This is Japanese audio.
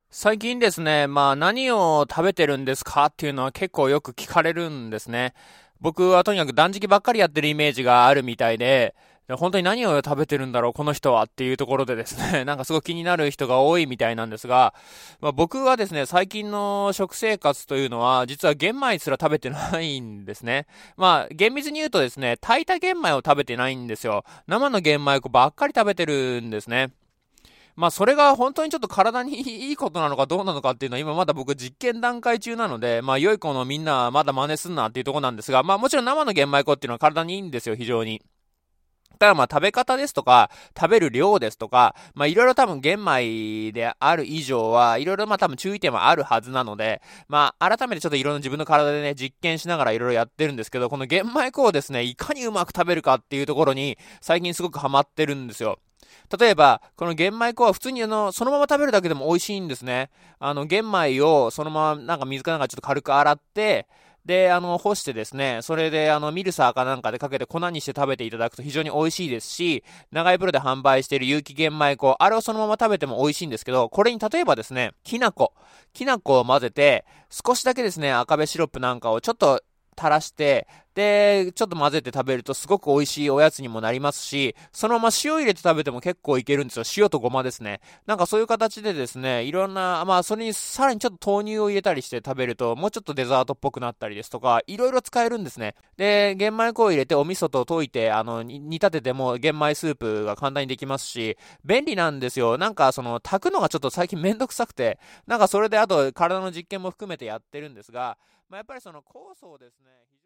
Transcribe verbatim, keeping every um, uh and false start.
最近ですね、まあ何を食べてるんですかっていうのは結構よく聞かれるんですね。僕はとにかく断食ばっかりやってるイメージがあるみたいで、で本当に何を食べてるんだろう、この人はっていうところでですね、なんかすごく気になる人が多いみたいなんですが、まあ、僕はですね、最近の食生活というのは、実は玄米すら食べてないんですね。まあ、厳密に言うとですね、炊いた玄米を食べてないんですよ。生の玄米粉ばっかり食べてるんですね。まあそれが本当にちょっと体にいいことなのかどうなのかっていうのは今まだ僕実験段階中なので、まあ良い子のみんなはまだ真似すんなっていうところなんですが、まあもちろん生の玄米粉っていうのは体にいいんですよ、非常に。ただまあ食べ方ですとか、食べる量ですとか、まあいろいろ多分玄米である以上は、いろいろまあ多分注意点はあるはずなので、まあ改めてちょっといろんな自分の体でね、実験しながらいろいろやってるんですけど、この玄米粉をですね、いかにうまく食べるかっていうところに、最近すごくハマってるんですよ。例えば、この玄米粉は普通にあの、そのまま食べるだけでも美味しいんですね。あの、玄米をそのままなんか水かなんかちょっと軽く洗って、で、あの、干してですね、それで、あの、ミルサーかなんかでかけて粉にして食べていただくと非常に美味しいですし、長井プロで販売している有機玄米粉、あれをそのまま食べても美味しいんですけど、これに例えばですね、きな粉、きな粉を混ぜて、少しだけですね、赤べシロップなんかをちょっと垂らして、で、ちょっと混ぜて食べるとすごく美味しいおやつにもなりますし、そのまま塩入れて食べても結構いけるんですよ。塩とごまですね。なんかそういう形でですね、いろんな、まあそれにさらにちょっと豆乳を入れたりして食べると、もうちょっとデザートっぽくなったりですとか、いろいろ使えるんですね。で、玄米粉を入れてお味噌と溶いて、あの、煮立てても玄米スープが簡単にできますし、便利なんですよ。なんかその、炊くのがちょっと最近めんどくさくて、なんかそれであと体の実験も含めてやってるんですが、まあ、やっぱりその酵素をですね、